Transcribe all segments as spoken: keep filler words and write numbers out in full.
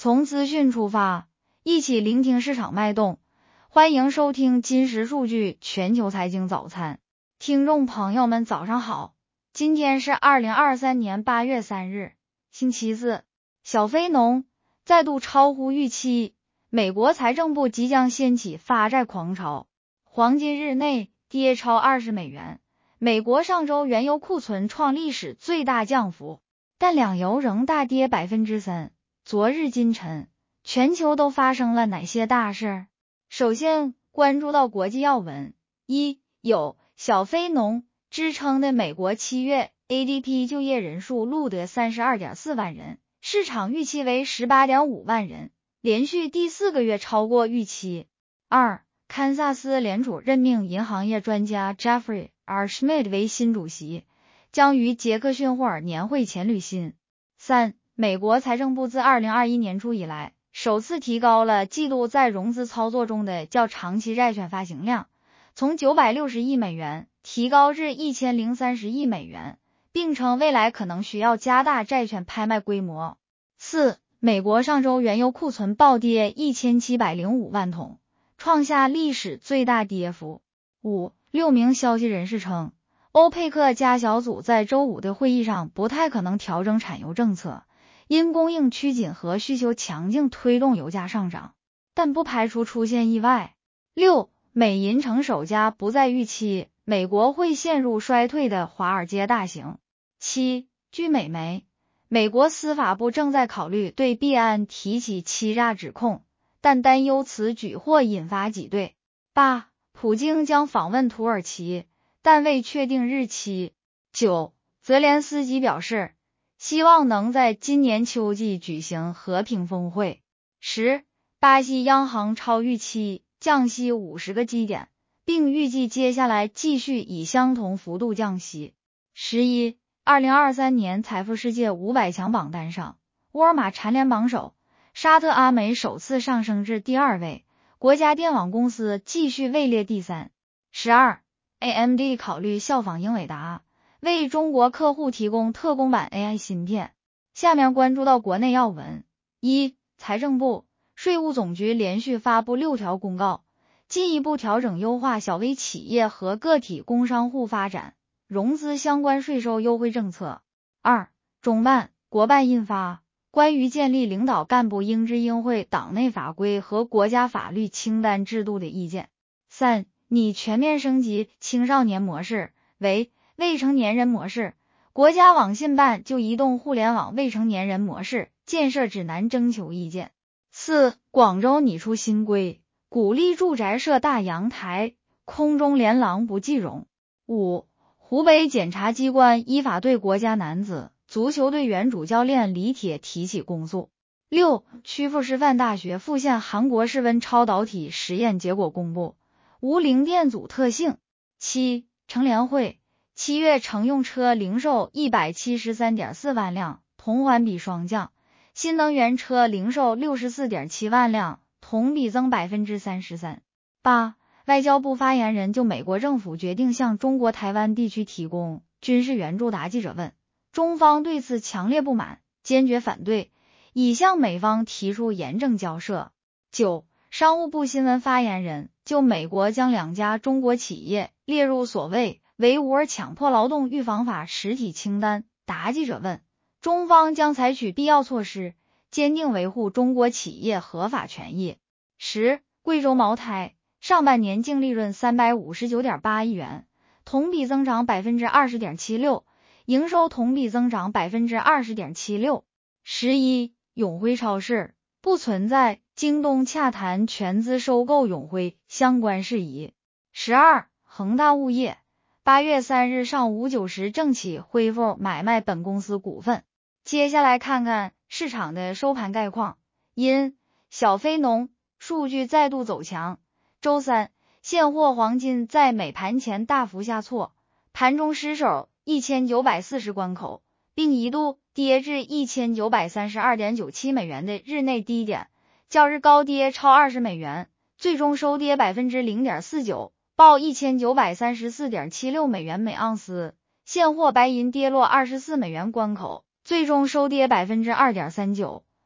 从资讯出发，一起聆听市场脉动。欢迎收听金石数据全球财经早餐。听众朋友们早上好，今天是二零二三年八月三日，星期四。小非农再度超乎预期，美国财政部即将掀起发债狂潮，黄金日内跌超二十美元。美国上周原油库存创历史最大降幅，但两油仍大跌 百分之三。 昨日今晨，全球都发生了哪些大事？首先关注到国际要闻。一、有小非农支撑的美国七月 A D P 就业人数录得 三十二点四万人，市场预期为 十八点五万人，连续第四个月超过预期。二、堪萨斯联储任命银行业专家 Jeffrey R. Schmidt 为新主席，将于杰克逊霍尔年会前履新。三、美国财政部自二零二一年初以来，首次提高了记录在融资操作中的较长期债券发行量，从九百六十亿美元提高至一千零三十亿美元，并称未来可能需要加大债券拍卖规模。四、美国上周原油库存暴跌一千七百零五万桶，创下历史最大跌幅。五、六名消息人士称，欧佩克加小组在周五的会议上不太可能调整产油政策，因供应趋紧和需求强劲推动油价上涨，但不排除出现意外。六、美银成首家不再预期美国会陷入衰退的华尔街大行。七、据美媒，美国司法部正在考虑对币安提起欺诈指控，但担忧此举或引发挤兑。八、普京将访问土耳其，但未确定日期。九、泽连斯基表示，希望能在今年秋季举行和平峰会。十、巴西央行超预期降息五十个基点，并预计接下来继续以相同幅度降息。十一、二零二三年财富世界五百强榜单上，沃尔玛蝉联榜首，沙特阿美首次上升至第二位，国家电网公司继续位列第三。十二、A M D 考虑效仿英伟达，为中国客户提供特供版 A I 芯片。下面关注到国内要闻。一、财政部、税务总局连续发布六条公告，进一步调整优化小微企业和个体工商户发展融资相关税收优惠政策。二、中办、国办印发关于建立领导干部应知应会党内法规和国家法律清单制度的意见。三、拟全面升级青少年模式为未成年人模式，国家网信办就移动互联网未成年人模式建设指南征求意见。四、广州拟出新规，鼓励住宅设大阳台，空中连廊不计容。五、湖北检察机关依法对国家男子足球队原主教练李铁提起公诉。六、曲阜师范大学复现韩国室温超导体实验结果公布，无零电阻特性。七、乘联会七月乘用车零售 一百七十三点四万辆，同环比双降，新能源车零售 六十四点七万辆，同比增 百分之三十三。八、外交部发言人就美国政府决定向中国台湾地区提供军事援助答记者问，中方对此强烈不满，坚决反对，已向美方提出严正交涉。九、商务部新闻发言人就美国将两家中国企业列入所谓维吾尔强迫劳动预防法实体清单答记者问，中方将采取必要措施，坚定维护中国企业合法权益。十、贵州茅台上半年净利润 三百五十九点八亿元，同比增长 百分之二十点七六， 营收同比增长 百分之二十点七六。十一、永辉超市不存在京东洽谈全资收购永辉相关事宜。十二、恒大物业八月三日上午九时正起恢复买卖本公司股份。接下来看看市场的收盘概况。因小非农数据再度走强，周三现货黄金在美盘前大幅下挫，盘中失守一千九百四十关口，并一度跌至 一千九百三十二点九七美元的日内低点，较日高跌超二十美元，最终收跌 百分之零点四九，报 一千九百三十四点七六美元每盎司。现货白银跌落二十四美元关口，最终收跌 百分之二点三九，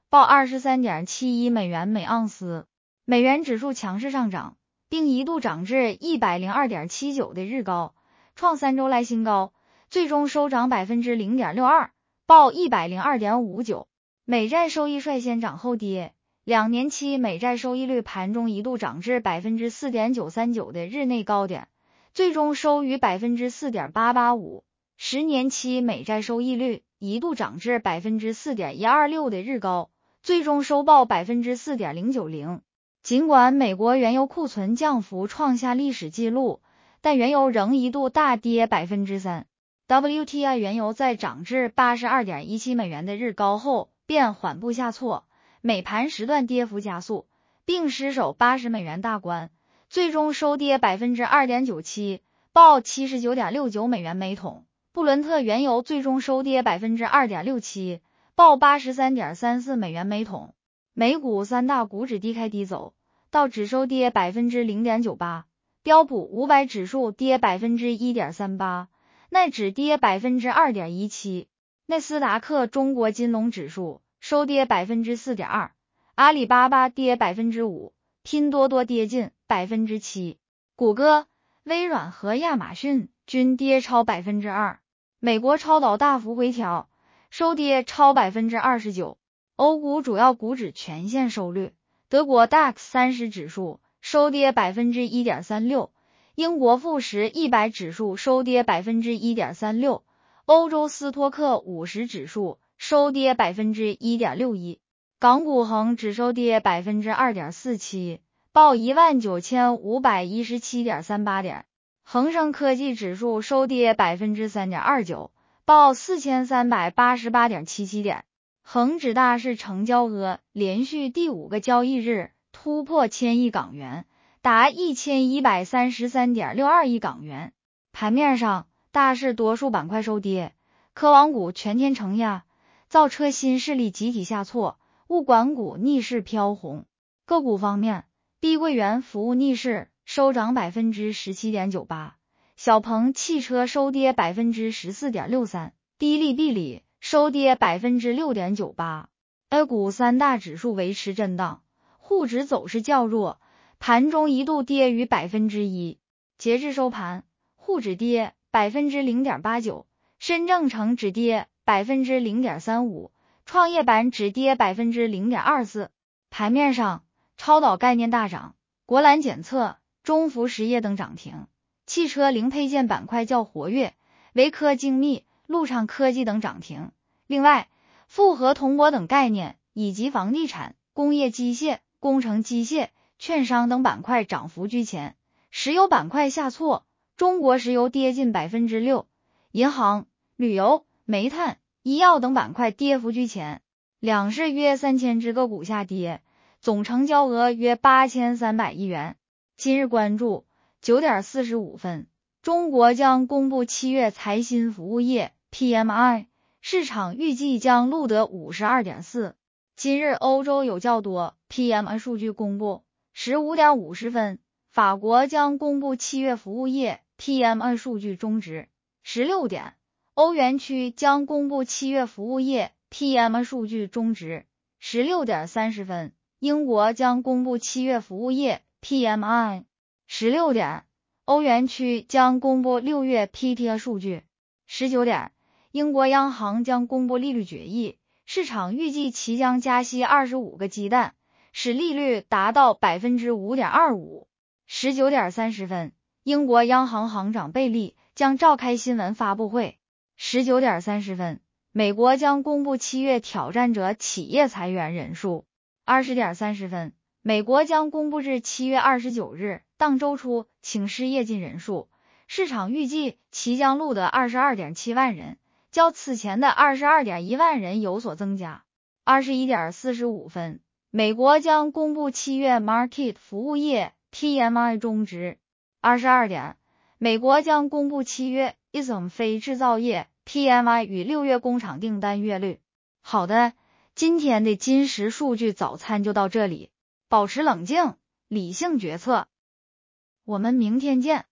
报 二十三点七一美元每盎司。美元指数强势上涨，并一度涨至 一百零二点七九 的日高，创三周来新高，最终收涨 百分之零点六二， 报 一百零二点五九。美债收益率先涨后跌，两年期美债收益率盘中一度涨至 百分之四点九三九 的日内高点，最终收于 百分之四点八八五。十年期美债收益率一度涨至 百分之四点一二六 的日高，最终收报 百分之四点零九零。尽管美国原油库存降幅创下历史纪录，但原油仍一度大跌 百分之三。W T I 原油在涨至 八十二点一七美元的日高后便缓步下挫，美盘时段跌幅加速，并失守八十美元大关，最终收跌 百分之二点九七， 报 七十九点六九美元每桶。布伦特原油最终收跌 百分之二点六七， 报 八十三点三四美元每桶。美股三大股指低开低走，道指收跌 百分之零点九八， 标普五百指数跌 百分之一点三八， 奈指跌 百分之二点一七， 纳斯达克中国金龙指数收跌 百分之四点二， 阿里巴巴跌 百分之五， 拼多多跌近 百分之七， 谷歌、微软和亚马逊均跌超 百分之二。 美国超导大幅回调，收跌超 百分之二十九。 欧股主要股指全线收绿，德国 D A X 三十指数收跌 百分之一点三六， 英国富时一百指数收跌 百分之一点三六， 欧洲斯托克五十指数收跌 百分之一点六一， 港股恒指收跌 百分之二点四七， 报 一万九千五百一十七点三八点。恒生科技指数收跌 百分之三点二九， 报 四千三百八十八点七七点。恒指大市成交额连续第五个交易日突破千亿港元，达 一千一百三十三点六二亿港元。盘面上，大市多数板块收跌，科网股全天承压，造车新势力集体下挫，物管股逆势飘红。个股方面，碧桂园服务逆势收涨 百分之十七点九八， 小鹏汽车收跌 百分之十四点六三， 迪丽碧里收跌 百分之六点九八。 A 股三大指数维持震荡，沪指走势较弱，盘中一度跌逾 百分之一。 截至收盘，沪指跌 百分之零点八九， 深证成指跌 百分之零点三五， 创业板指跌 百分之零点二四。 盘面上，超导概念大涨，国蓝检测、中孚实业等涨停，汽车零配件板块较活跃，维科精密、陆畅科技等涨停。另外，复合铜箔等概念以及房地产、工业机械、工程机械、券商等板块涨幅居前。石油板块下挫，中国石油跌近 百分之六， 银行、旅游、煤炭、医药等板块跌幅居前。两市约三千只个股下跌，总成交额约八千三百亿元。今日关注九点四十五分，中国将公布七月财新服务业 P M I， 市场预计将录得 五十二点四。 今日欧洲有较多 P M I 数据公布，十五点五十分，法国将公布七月服务业 P M I 数据中值。十六点，欧元区将公布七月服务业 P M I 数据中值。十六点三十分，英国将公布七月服务业 P M I。 十六点，欧元区将公布六月 P P I 数据。十九点，英国央行将公布利率决议，市场预计其将加息二十五个鸡蛋，使利率达到 百分之五点二五。十九点三十分，英国央行行长贝利将召开新闻发布会。十九点三十分，美国将公布七月挑战者企业裁员人数。二十点三十分，美国将公布至七月二十九日当周初请失业金人数，市场预计其将录得 二十二点七万人，较此前的 二十二点一万人有所增加。二十一点四十五分，美国将公布七月 Market 服务业 P M I 中值。二十二点，美国将公布七月 I S M 非制造业 P M I 与六月工厂订单月率。好的，今天的金石数据早餐就到这里，保持冷静，理性决策。我们明天见。